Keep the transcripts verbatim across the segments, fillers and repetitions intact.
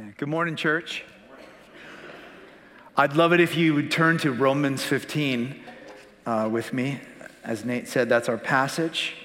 Good morning, church. I'd love it if you would turn to Romans fifteen uh, with me. As Nate said, that's our passage.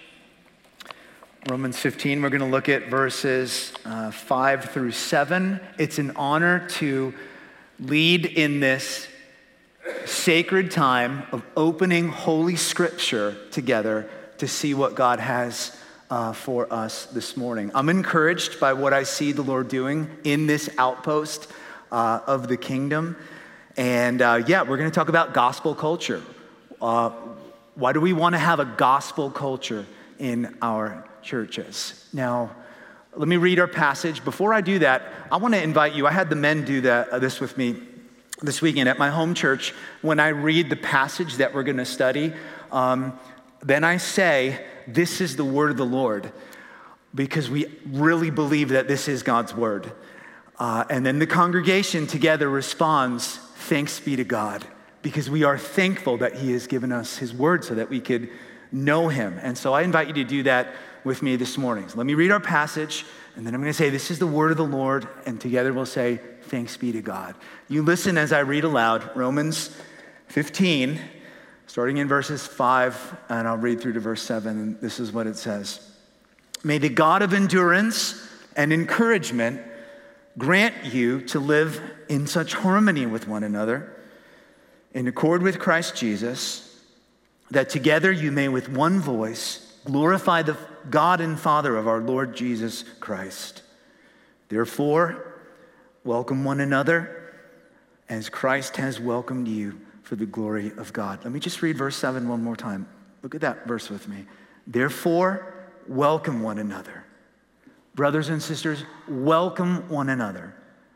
Romans fifteen, we're going to look at verses uh, five through seven. It's an honor to lead in this sacred time of opening Holy Scripture together to see what God has Uh, for us this morning. I'm encouraged by what I see the Lord doing in this outpost uh, of the kingdom. And uh, yeah, we're going to talk about gospel culture. Uh, why do we want to have a gospel culture in our churches? Now, let me read our passage. Before I do that, I want to invite you. I had the men do that, uh, this with me this weekend at my home church. When I read the passage that we're going to study, um, then I say, this is the word of the Lord, because we really believe that this is God's word. Uh, and then the congregation together responds, thanks be to God, because we are thankful that he has given us his word so that we could know him. And so I invite you to do that with me this morning. So let me read our passage, and then I'm going to say, this is the word of the Lord, and together we'll say, thanks be to God. You listen as I read aloud, Romans fifteen, starting in verses five, and I'll read through to verse seven, and this is what it says. May the God of endurance and encouragement grant you to live in such harmony with one another, in accord with Christ Jesus, that together you may with one voice glorify the God and Father of our Lord Jesus Christ. Therefore, welcome one another as Christ has welcomed you for the glory of God. Let me just read verse seven one more time. Look at that verse with me. Therefore, welcome one another. Brothers and sisters, welcome one another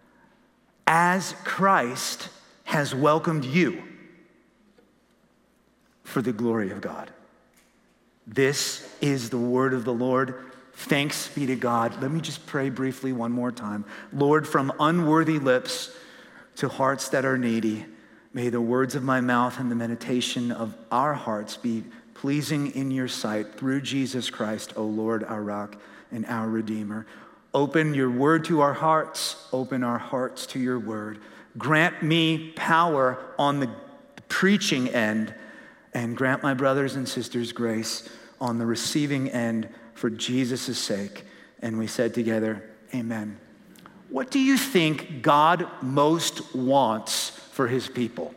as Christ has welcomed you for the glory of God. This is the word of the Lord. Thanks be to God. Let me just pray briefly one more time. Lord, from unworthy lips to hearts that are needy, may the words of my mouth and the meditation of our hearts be pleasing in your sight through Jesus Christ, O Lord, our rock and our Redeemer. Open your word to our hearts. Open our hearts to your word. Grant me power on the preaching end, and grant my brothers and sisters grace on the receiving end for Jesus' sake. And we said together, amen. What do you think God most wants for his people?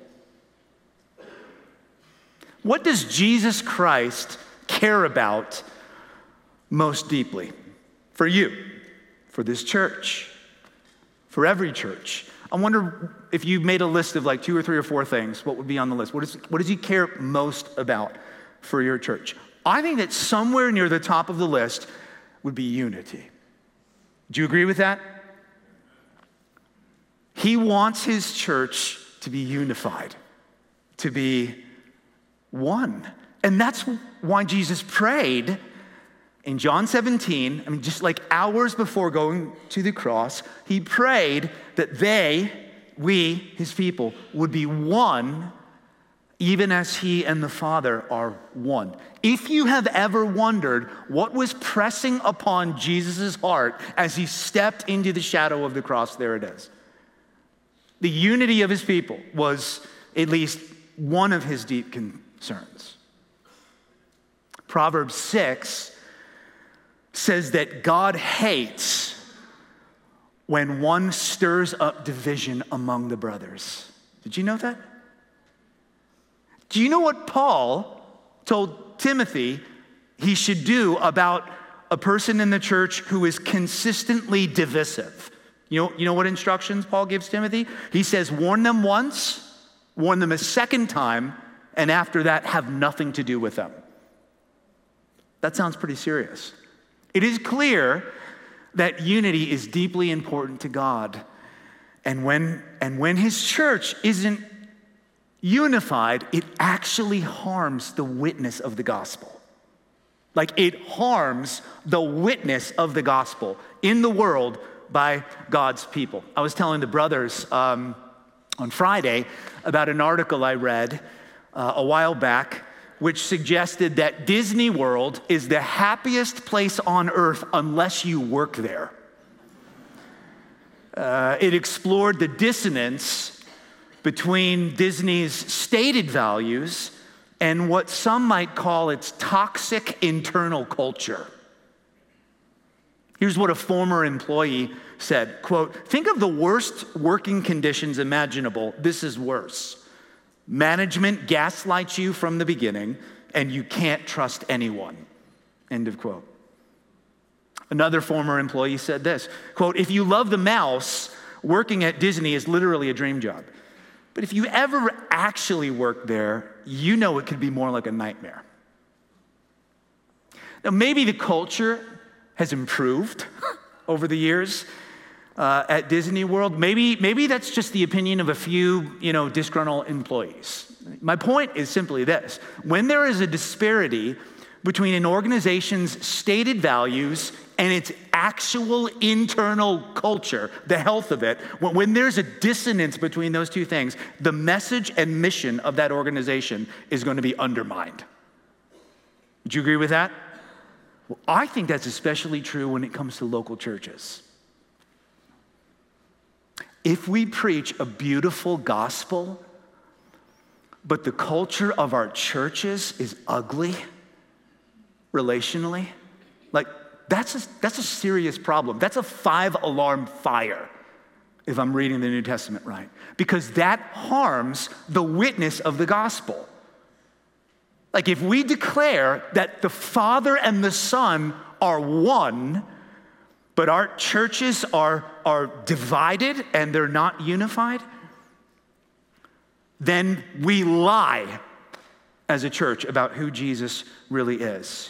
What does Jesus Christ care about most deeply? For you, for this church, for every church. I wonder if you made a list of like two or three or four things, what would be on the list? What, is, what does he care most about for your church? I think that somewhere near the top of the list would be unity. Do you agree with that? He wants his church to be unified, to be one. And that's why Jesus prayed in John seventeen, I mean, just like hours before going to the cross, he prayed that they, we, his people, would be one, even as he and the Father are one. If you have ever wondered what was pressing upon Jesus' heart as he stepped into the shadow of the cross, there it is. The unity of his people was at least one of his deep concerns. Proverbs six says that God hates when one stirs up division among the brothers. Did you know that? Do you know what Paul told Timothy he should do about a person in the church who is consistently divisive? You know, you know what instructions Paul gives Timothy? He says, warn them once, warn them a second time, and after that, have nothing to do with them. That sounds pretty serious. It is clear that unity is deeply important to God. And when, and when his church isn't unified, it actually harms the witness of the gospel. Like it harms the witness of the gospel in the world by God's people. I was telling the brothers um, on Friday about an article I read uh, a while back, which suggested that Disney World is the happiest place on earth unless you work there. Uh, it explored the dissonance between Disney's stated values and what some might call its toxic internal culture. Here's what a former employee said, quote, "Think of the worst working conditions imaginable. This is worse. Management gaslights you from the beginning, and you can't trust anyone." End of quote. Another former employee said this, quote, "If you love the mouse, working at Disney is literally a dream job. But if you ever actually work there, you know it could be more like a nightmare." Now, maybe the culture has improved over the years uh, at Disney World. Maybe, maybe that's just the opinion of a few, you know, disgruntled employees. My point is simply this. When there is a disparity between an organization's stated values and its actual internal culture, the health of it, when, when there's a dissonance between those two things, the message and mission of that organization is going to be undermined. Would you agree with that? Well, I think that's especially true when it comes to local churches. If we preach a beautiful gospel, but the culture of our churches is ugly relationally, like that's a, that's a serious problem. That's a five-alarm fire, if I'm reading the New Testament right, because that harms the witness of the gospel. Like if we declare that the Father and the Son are one, but our churches are, are divided and they're not unified, then we lie as a church about who Jesus really is.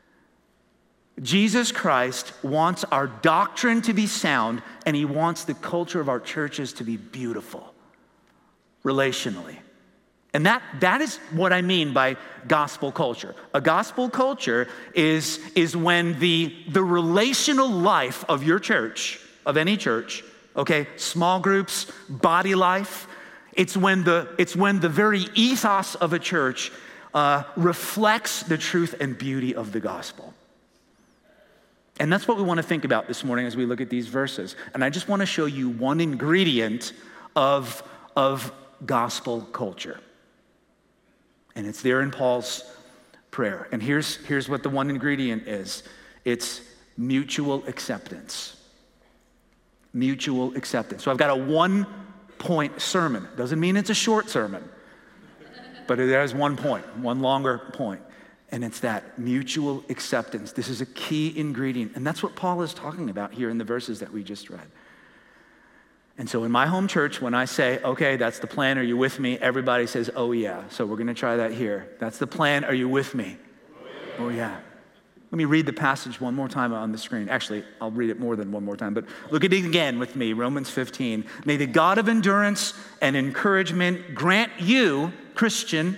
Jesus Christ wants our doctrine to be sound, and he wants the culture of our churches to be beautiful, relationally. And that, that is what I mean by gospel culture. A gospel culture is, is when the, the relational life of your church, of any church, okay, small groups, body life, it's when the, it's when the very ethos of a church uh, reflects the truth and beauty of the gospel. And that's what we want to think about this morning as we look at these verses. And I just want to show you one ingredient of, of gospel culture. And it's there in Paul's prayer. And here's, here's what the one ingredient is. It's mutual acceptance. Mutual acceptance. So I've got a one-point sermon. Doesn't mean it's a short sermon. But it has one point, one longer point. And it's that mutual acceptance. This is a key ingredient. And that's what Paul is talking about here in the verses that we just read. And so in my home church, when I say, okay, that's the plan, are you with me? Everybody says, oh yeah. So we're going to try that here. That's the plan, are you with me? Oh yeah. Oh yeah. Let me read the passage one more time on the screen. Actually, I'll read it more than one more time, but look at it again with me, Romans fifteen. May the God of endurance and encouragement grant you, Christian,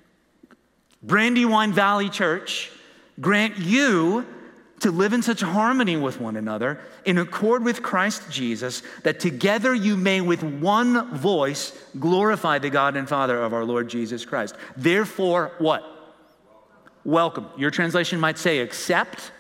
Brandywine Valley Church, grant you to live in such harmony with one another, in accord with Christ Jesus, that together you may with one voice glorify the God and Father of our Lord Jesus Christ. Therefore, what? Welcome. Your translation might say accept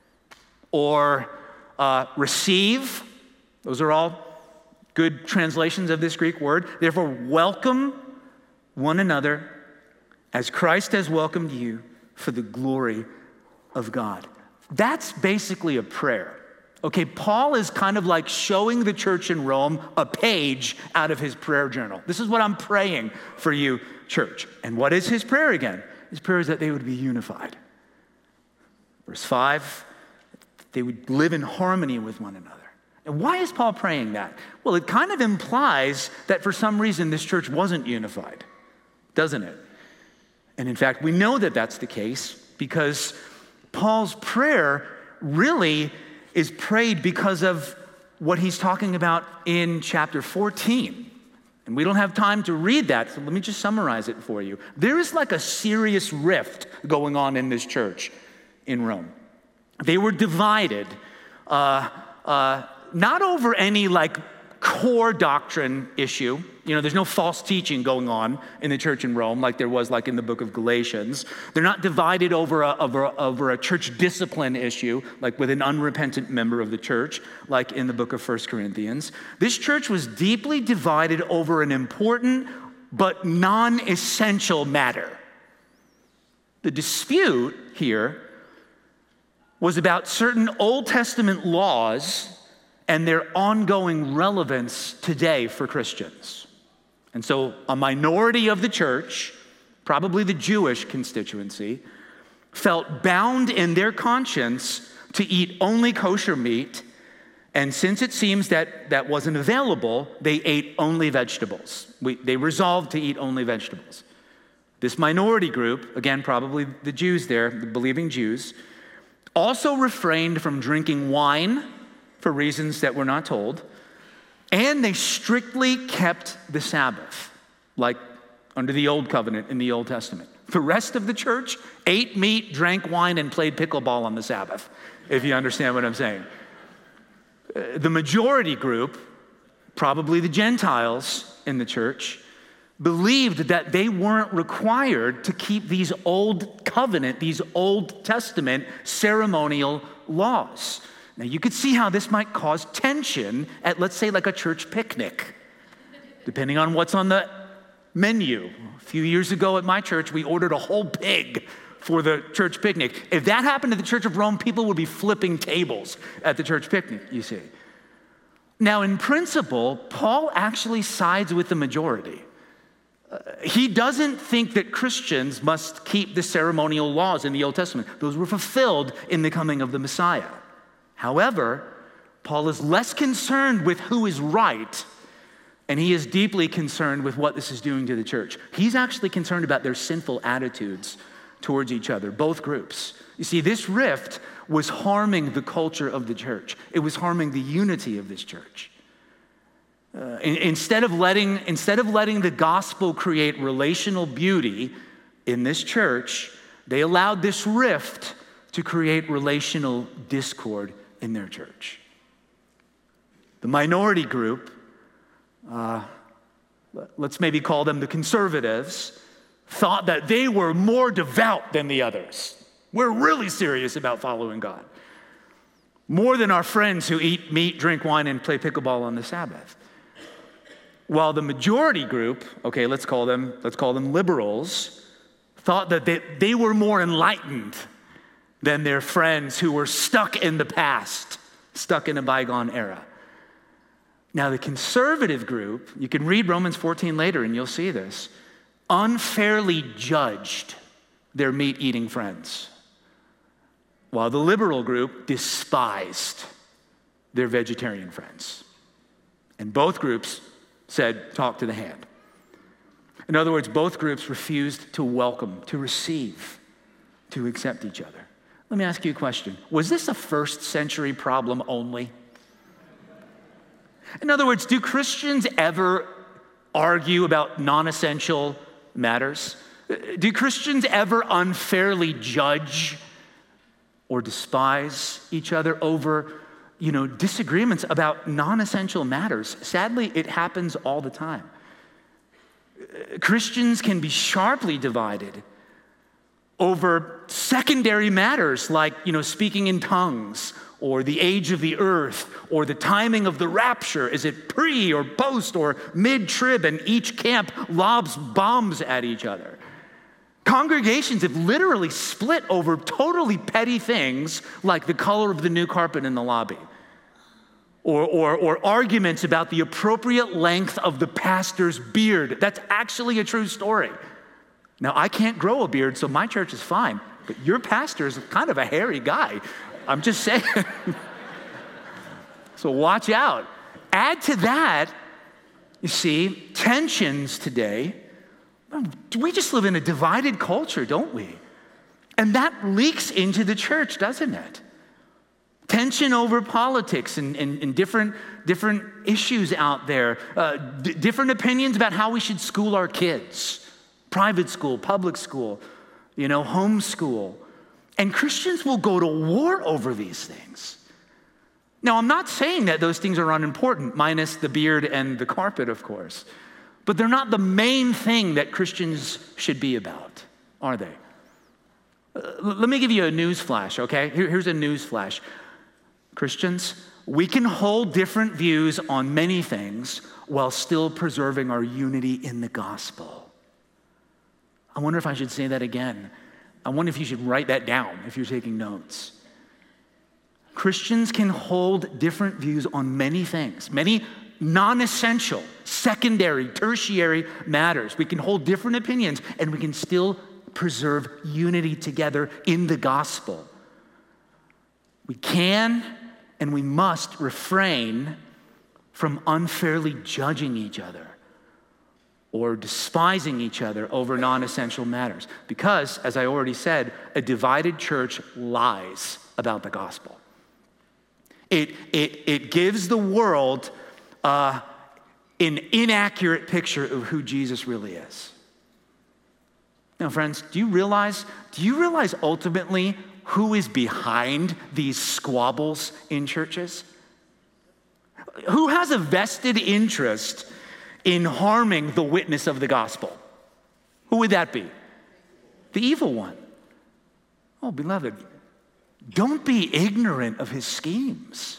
or uh, receive. Those are all good translations of this Greek word. Therefore, welcome one another as Christ has welcomed you for the glory of God. That's basically a prayer. Okay, Paul is kind of like showing the church in Rome a page out of his prayer journal. This is what I'm praying for you, church. And what is his prayer again? His prayer is that they would be unified. Verse five, they would live in harmony with one another. And why is Paul praying that? Well, it kind of implies that for some reason this church wasn't unified, doesn't it? And in fact, we know that that's the case because Paul's prayer really is prayed because of what he's talking about in chapter fourteen. And we don't have time to read that, so let me just summarize it for you. There is like a serious rift going on in this church in Rome. They were divided, uh, uh, not over any like core doctrine issue. You know, there's no false teaching going on in the church in Rome like there was like in the book of Galatians. They're not divided over a, over, over a church discipline issue, like with an unrepentant member of the church, like in the book of First Corinthians. This church was deeply divided over an important but non-essential matter. The dispute here was about certain Old Testament laws and their ongoing relevance today for Christians. And so a minority of the church, probably the Jewish constituency, felt bound in their conscience to eat only kosher meat, and since it seems that that wasn't available, they ate only vegetables. We, they resolved to eat only vegetables. This minority group, again, probably the Jews there, the believing Jews, also refrained from drinking wine for reasons that we're not told, and they strictly kept the Sabbath, like under the Old Covenant in the Old Testament. The rest of the church ate meat, drank wine, and played pickleball on the Sabbath, if you understand what I'm saying. The majority group, probably the Gentiles in the church, believed that they weren't required to keep these Old Covenant, these Old Testament ceremonial laws. Now, you could see how this might cause tension at, let's say, like a church picnic, depending on what's on the menu. A few years ago at my church, we ordered a whole pig for the church picnic. If that happened to the Church of Rome, people would be flipping tables at the church picnic, you see. Now, in principle, Paul actually sides with the majority. Uh, he doesn't think that Christians must keep the ceremonial laws in the Old Testament. Those were fulfilled in the coming of the Messiah. However, Paul is less concerned with who is right, and he is deeply concerned with what this is doing to the church. He's actually concerned about their sinful attitudes towards each other, both groups. You see, this rift was harming the culture of the church. It was harming the unity of this church. Uh, in, instead of letting, instead of letting the gospel create relational beauty in this church, they allowed this rift to create relational discord in their church. The minority group, uh, let's maybe call them the conservatives, thought that they were more devout than the others. We're really serious about following God. More than our friends who eat meat, drink wine, and play pickleball on the Sabbath. While the majority group, okay, let's call them, let's call them liberals, thought that they, they were more enlightened than their friends who were stuck in the past, stuck in a bygone era. Now, the conservative group, you can read Romans fourteen later and you'll see this, unfairly judged their meat-eating friends, while the liberal group despised their vegetarian friends. And both groups said, talk to the hand. In other words, both groups refused to welcome, to receive, to accept each other. Let me ask you a question. Was this a first century problem only? In other words, do Christians ever argue about non-essential matters? Do Christians ever unfairly judge or despise each other over, you know, disagreements about non-essential matters? Sadly, it happens all the time. Christians can be sharply divided over secondary matters like, you know, speaking in tongues or the age of the earth or the timing of the rapture. Is it pre or post or mid-trib? And each camp lobs bombs at each other. Congregations have literally split over totally petty things like the color of the new carpet in the lobby. Or, or, or arguments about the appropriate length of the pastor's beard. That's actually a true story. Now, I can't grow a beard, so my church is fine. But your pastor is kind of a hairy guy. I'm just saying. So watch out. Add to that, you see, tensions today. We just live in a divided culture, don't we? And that leaks into the church, doesn't it? Tension over politics and, and, and different, different issues out there. Uh, d- different opinions about how we should school our kids. Private school, public school, you know, homeschool. And Christians will go to war over these things. Now, I'm not saying that those things are unimportant, minus the beard and the carpet, of course. But they're not the main thing that Christians should be about, are they? Uh, let me give you a news flash, okay? Here, here's a news flash. Christians, we can hold different views on many things while still preserving our unity in the gospel. I wonder if I should say that again. I wonder if you should write that down if you're taking notes. Christians can hold different views on many things, many non-essential, secondary, tertiary matters. We can hold different opinions and we can still preserve unity together in the gospel. We can and we must refrain from unfairly judging each other or despising each other over non-essential matters. Because, as I already said, a divided church lies about the gospel. It, it, it gives the world uh, an inaccurate picture of who Jesus really is. Now, friends, do you realize, do you realize ultimately who is behind these squabbles in churches? Who has a vested interest in harming the witness of the gospel? Who would that be? The evil one. Oh, beloved, don't be ignorant of his schemes.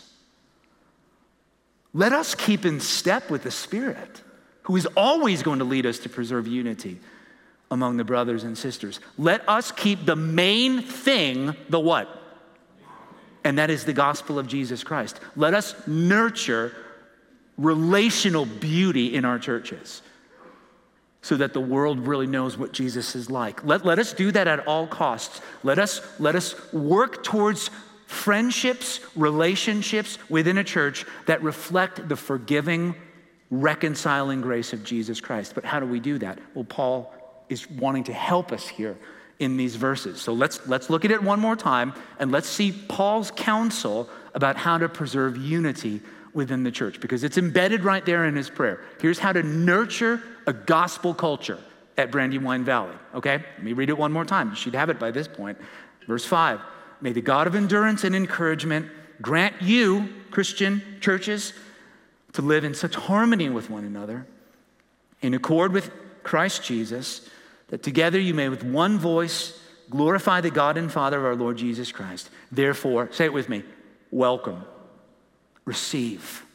Let us keep in step with the Spirit, who is always going to lead us to preserve unity among the brothers and sisters. Let us keep the main thing, the what? And that is the gospel of Jesus Christ. Let us nurture relational beauty in our churches so that the world really knows what Jesus is like. Let, let us do that at all costs. Let us, let us work towards friendships, relationships within a church that reflect the forgiving, reconciling grace of Jesus Christ. But how do we do that? Well, Paul is wanting to help us here in these verses. So let's, let's look at it one more time and let's see Paul's counsel about how to preserve unity within the church, because it's embedded right there in his prayer. Here's how to nurture a gospel culture at Brandywine Valley, okay? Let me read it one more time. You should have it by this point. Verse five, may the God of endurance and encouragement grant you, Christian churches, to live in such harmony with one another, in accord with Christ Jesus, that together you may with one voice glorify the God and Father of our Lord Jesus Christ. Therefore, say it with me, welcome, receive,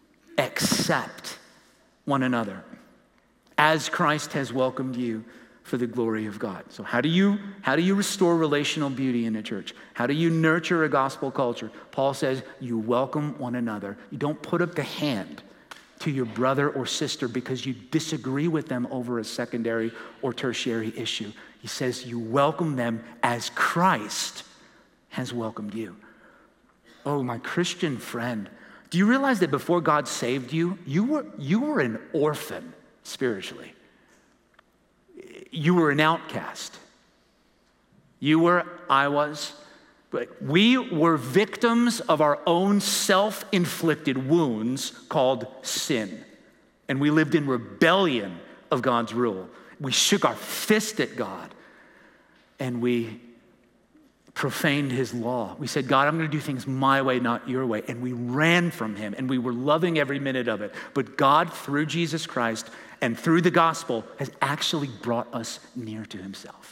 accept one another as Christ has welcomed you for the glory of God. So how do you, how do you restore relational beauty in a church? How do you nurture a gospel culture? Paul says you welcome one another. You don't put up the hand to your brother or sister because you disagree with them over a secondary or tertiary issue. He says you welcome them as Christ has welcomed you. Oh, my Christian friend, do you realize that before God saved you, you were, you were an orphan spiritually? You were an outcast. You were, I was, but we were victims of our own self-inflicted wounds called sin. And we lived in rebellion of God's rule. We shook our fist at God and we profaned his law. We said, God, I'm going to do things my way, not your way. And we ran from him and we were loving every minute of it. But God, through Jesus Christ and through the gospel, has actually brought us near to himself.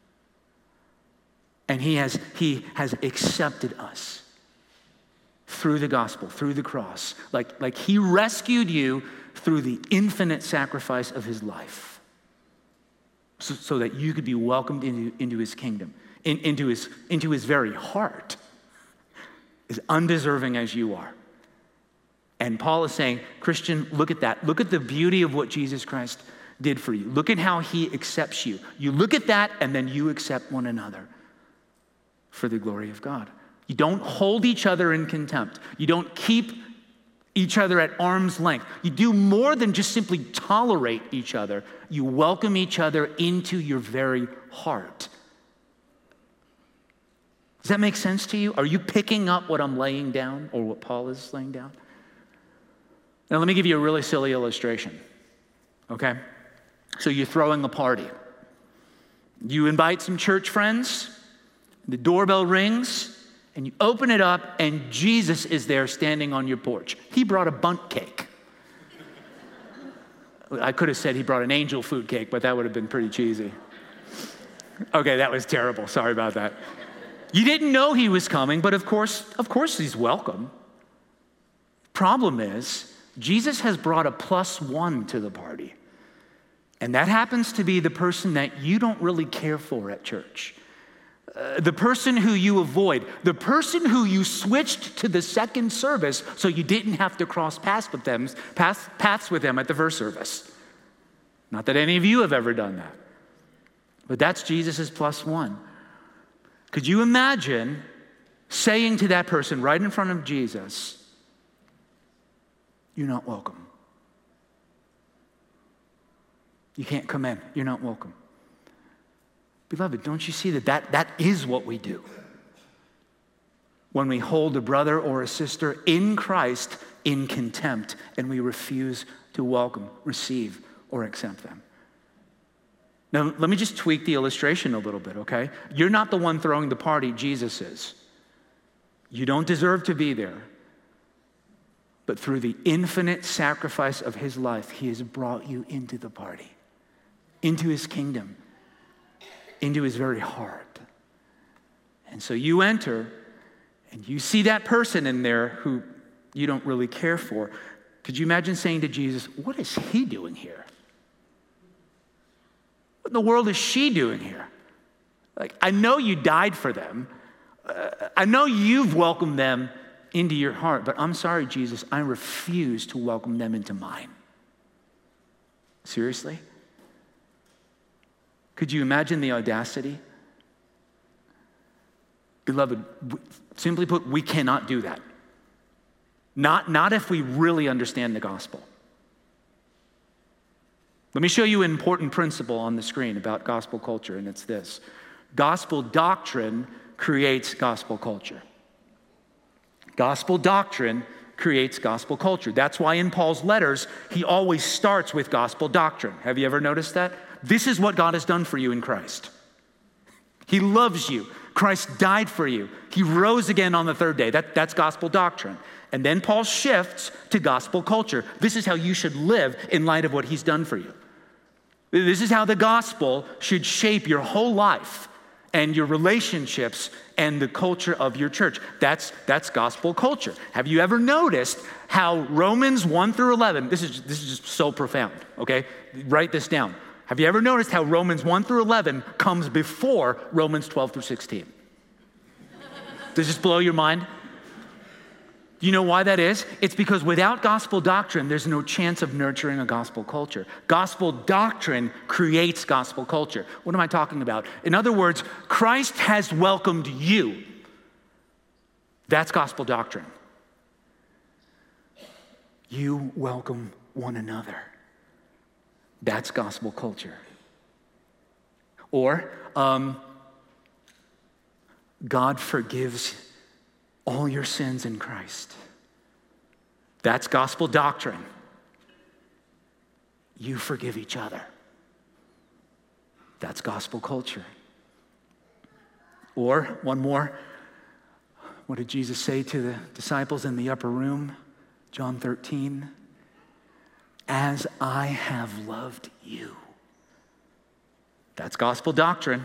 And he has, he has accepted us through the gospel, through the cross. Like, like he rescued you through the infinite sacrifice of his life so, so that you could be welcomed into, into his kingdom. In, into, his, into his very heart, as undeserving as you are. And Paul is saying, Christian, look at that. Look at the beauty of what Jesus Christ did for you. Look at how he accepts you. You look at that and then you accept one another for the glory of God. You don't hold each other in contempt. You don't keep each other at arm's length. You do more than just simply tolerate each other. You welcome each other into your very heart. Does that make sense to you? Are you picking up what I'm laying down or what Paul is laying down? Now, let me give you a really silly illustration, okay? So you're throwing a party. You invite some church friends, the doorbell rings, and you open it up, and Jesus is there standing on your porch. He brought a bundt cake. I could have said he brought an angel food cake, but that would have been pretty cheesy. Okay, that was terrible. Sorry about that. You didn't know he was coming, but of course, of course he's welcome. Problem is, Jesus has brought a plus one to the party. And that happens to be the person that you don't really care for at church. Uh, the person who you avoid, the person who you switched to the second service so you didn't have to cross paths with them, paths, paths with them at the first service. Not that any of you have ever done that. But that's Jesus' plus one. Could you imagine saying to that person right in front of Jesus, "You're not welcome. You can't come in. You're not welcome." Beloved, don't you see that, that that is what we do when we hold a brother or a sister in Christ in contempt and we refuse to welcome, receive, or accept them? Now, let me just tweak the illustration a little bit, okay? You're not the one throwing the party, Jesus is. You don't deserve to be there. But through the infinite sacrifice of his life, he has brought you into the party, into his kingdom, into his very heart. And so you enter, and you see that person in there who you don't really care for. Could you imagine saying to Jesus, "What is he doing here? What in the world is she doing here? Like, I know you died for them. Uh, I know you've welcomed them into your heart, but I'm sorry, Jesus, I refuse to welcome them into mine." Seriously? Could you imagine the audacity? Beloved, simply put, we cannot do that. Not, not if we really understand the gospel. Let me show you an important principle on the screen about gospel culture, and it's this. Gospel doctrine creates gospel culture. Gospel doctrine creates gospel culture. That's why in Paul's letters, he always starts with gospel doctrine. Have you ever noticed that? This is what God has done for you in Christ. He loves you. Christ died for you. He rose again on the third day. That, that's gospel doctrine. And then Paul shifts to gospel culture. This is how you should live in light of what he's done for you. This is how the gospel should shape your whole life and your relationships and the culture of your church. That's, that's gospel culture. Have you ever noticed how Romans one through eleven, this is, this is just so profound, okay? Write this down. Have you ever noticed how Romans one through eleven comes before Romans twelve through sixteen? Does this blow your mind? You know why that is? It's because without gospel doctrine, there's no chance of nurturing a gospel culture. Gospel doctrine creates gospel culture. What am I talking about? In other words, Christ has welcomed you. That's gospel doctrine. You welcome one another. That's gospel culture. Or, um, God forgives all your sins in Christ. That's gospel doctrine. You forgive each other. That's gospel culture. Or, one more, what did Jesus say to the disciples in the upper room? John thirteen. As I have loved you. That's gospel doctrine.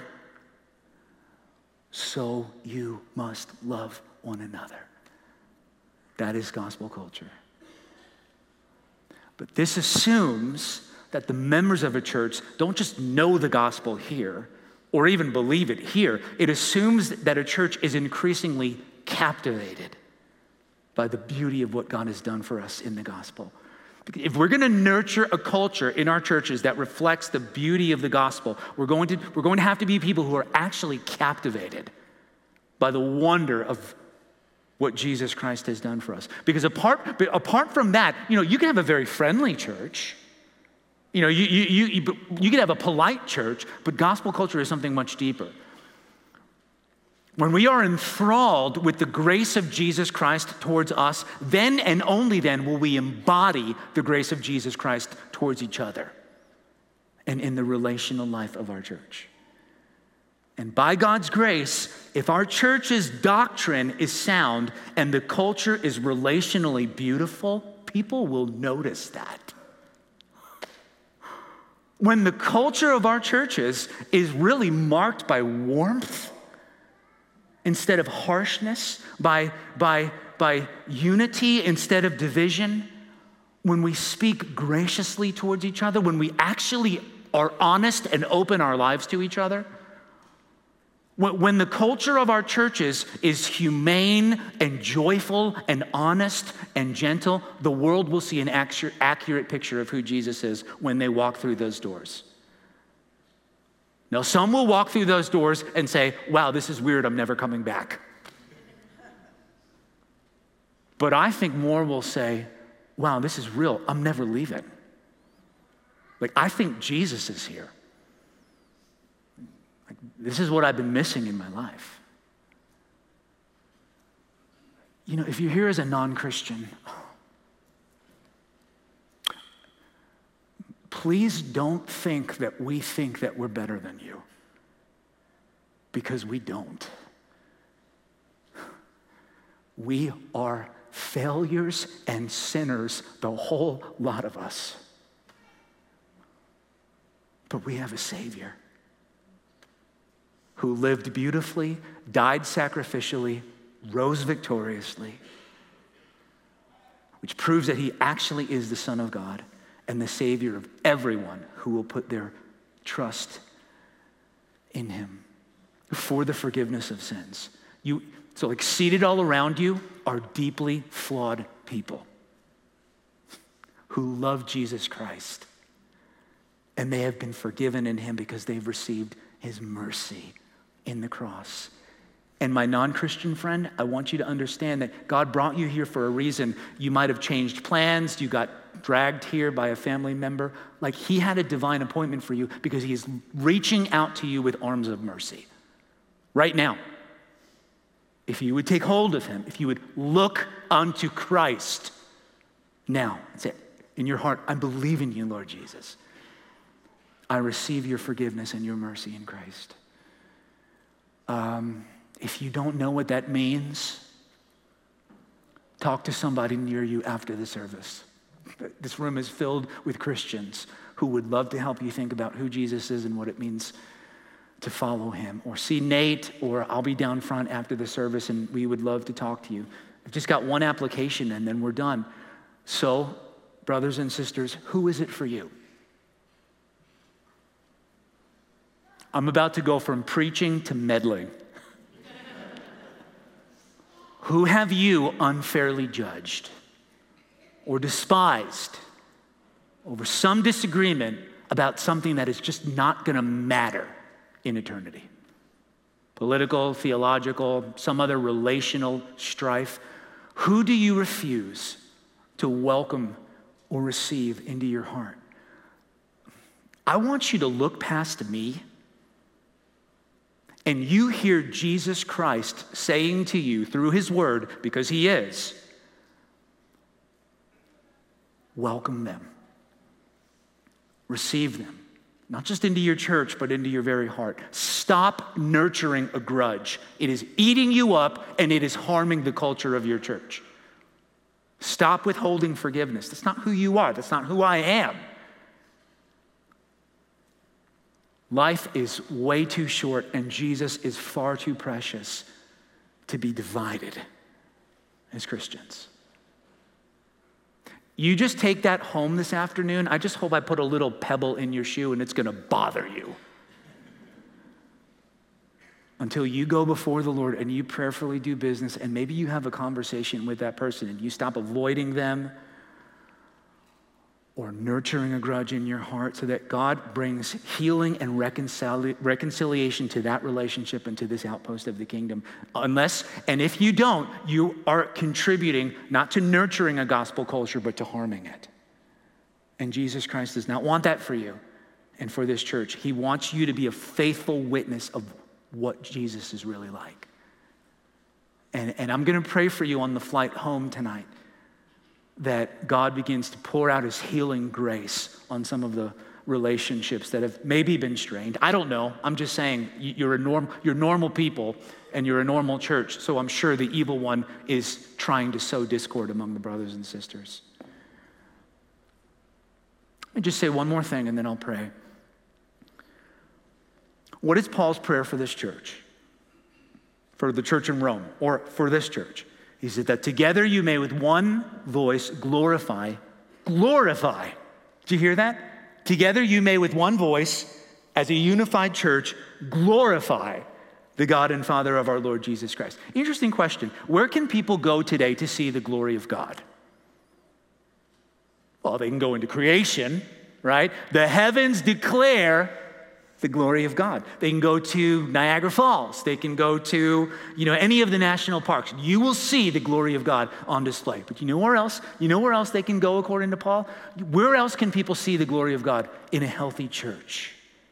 So you must love one another. That is gospel culture. But this assumes that the members of a church don't just know the gospel here or even believe it here. It assumes that a church is increasingly captivated by the beauty of what God has done for us in the gospel. If we're going to nurture a culture in our churches that reflects the beauty of the gospel, we're going to, we're going to have to be people who are actually captivated by the wonder of what Jesus Christ has done for us. Because apart, apart from that, you know, you can have a very friendly church. You know, you, you, you, you, you can have a polite church, but gospel culture is something much deeper. When we are enthralled with the grace of Jesus Christ towards us, then and only then will we embody the grace of Jesus Christ towards each other and in the relational life of our church. And by God's grace, if our church's doctrine is sound and the culture is relationally beautiful, people will notice that. When the culture of our churches is really marked by warmth instead of harshness, by, by, by unity instead of division, when we speak graciously towards each other, when we actually are honest and open our lives to each other, when the culture of our churches is humane and joyful and honest and gentle, the world will see an accurate picture of who Jesus is when they walk through those doors. Now, some will walk through those doors and say, wow, this is weird, I'm never coming back. But I think more will say, wow, this is real, I'm never leaving. Like, I think Jesus is here. Like, this is what I've been missing in my life. You know, if you're here as a non-Christian, please don't think that we think that we're better than you, because we don't. We are failures and sinners, the whole lot of us. But we have a Savior who lived beautifully, died sacrificially, rose victoriously, which proves that he actually is the Son of God and the Savior of everyone who will put their trust in him for the forgiveness of sins. You, so like seated all around you are deeply flawed people who love Jesus Christ, and they have been forgiven in him because they've received his mercy in the cross. And my non-Christian friend, I want you to understand that God brought you here for a reason. You might have changed plans. You got dragged here by a family member. Like, he had a divine appointment for you because he is reaching out to you with arms of mercy right now. If you would take hold of him, if you would look unto Christ now, that's it. In your heart, I believe in you, Lord Jesus. I receive your forgiveness and your mercy in Christ. Um, if you don't know what that means, talk to somebody near you after the service. This room is filled with Christians who would love to help you think about who Jesus is and what it means to follow him. Or see Nate, or I'll be down front after the service and we would love to talk to you. I've just got one application and then we're done. So, brothers and sisters, who is it for you? I'm about to go from preaching to meddling. Who have you unfairly judged or despised over some disagreement about something that is just not going to matter in eternity? Political, theological, some other relational strife. Who do you refuse to welcome or receive into your heart? I want you to look past me and you hear Jesus Christ saying to you through his word, because he is, welcome them. Receive them. Not just into your church, but into your very heart. Stop nurturing a grudge. It is eating you up and it is harming the culture of your church. Stop withholding forgiveness. That's not who you are. That's not who I am. Life is way too short and Jesus is far too precious to be divided as Christians. You just take that home this afternoon. I just hope I put a little pebble in your shoe and it's going to bother you. Until you go before the Lord and you prayerfully do business, and maybe you have a conversation with that person and you stop avoiding them or nurturing a grudge in your heart, so that God brings healing and reconcili- reconciliation to that relationship and to this outpost of the kingdom. Unless, and if you don't, you are contributing not to nurturing a gospel culture, but to harming it. And Jesus Christ does not want that for you and for this church. He wants you to be a faithful witness of what Jesus is really like. And, and I'm going to pray for you on the flight home tonight, that God begins to pour out his healing grace on some of the relationships that have maybe been strained. I don't know. I'm just saying you're a norm, you're normal people and you're a normal church. So I'm sure the evil one is trying to sow discord among the brothers and sisters. Let me just say one more thing and then I'll pray. What is Paul's prayer for this church? For the church in Rome, or for this church? He said that together you may with one voice glorify, glorify. Did you hear that? Together you may with one voice, as a unified church, glorify the God and Father of our Lord Jesus Christ. Interesting question. Where can people go today to see the glory of God? Well, they can go into creation, right? The heavens declare the glory of God. They can go to Niagara Falls. They can go to, you know, any of the national parks. You will see the glory of God on display. But you know where else? You know where else they can go according to Paul? Where else can people see the glory of God? In a healthy church.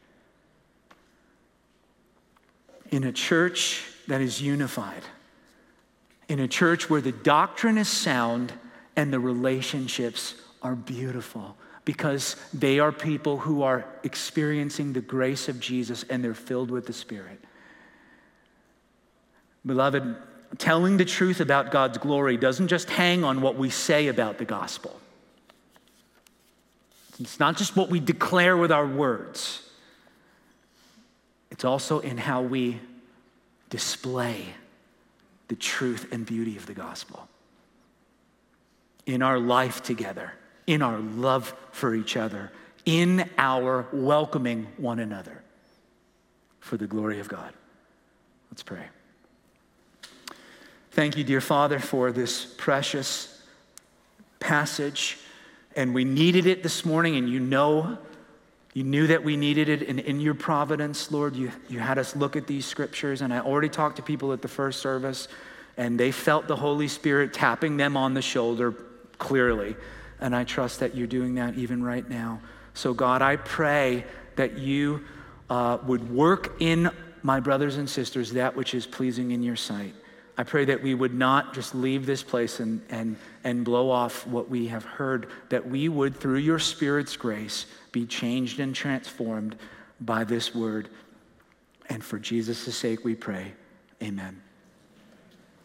In a church that is unified. In a church where the doctrine is sound and the relationships are beautiful. Because they are people who are experiencing the grace of Jesus and they're filled with the Spirit. Beloved, telling the truth about God's glory doesn't just hang on what we say about the gospel. It's not just what we declare with our words. It's also in how we display the truth and beauty of the gospel. In our life together. In our love for each other, in our welcoming one another for the glory of God. Let's pray. Thank you, dear Father, for this precious passage. And we needed it this morning, and you know, you knew that we needed it. And in your providence, Lord, you, you had us look at these scriptures. And I already talked to people at the first service, and they felt the Holy Spirit tapping them on the shoulder clearly. And I trust that you're doing that even right now. So God, I pray that you uh, would work in my brothers and sisters that which is pleasing in your sight. I pray that we would not just leave this place and, and, and blow off what we have heard, that we would, through your Spirit's grace, be changed and transformed by this word. And for Jesus' sake we pray, amen.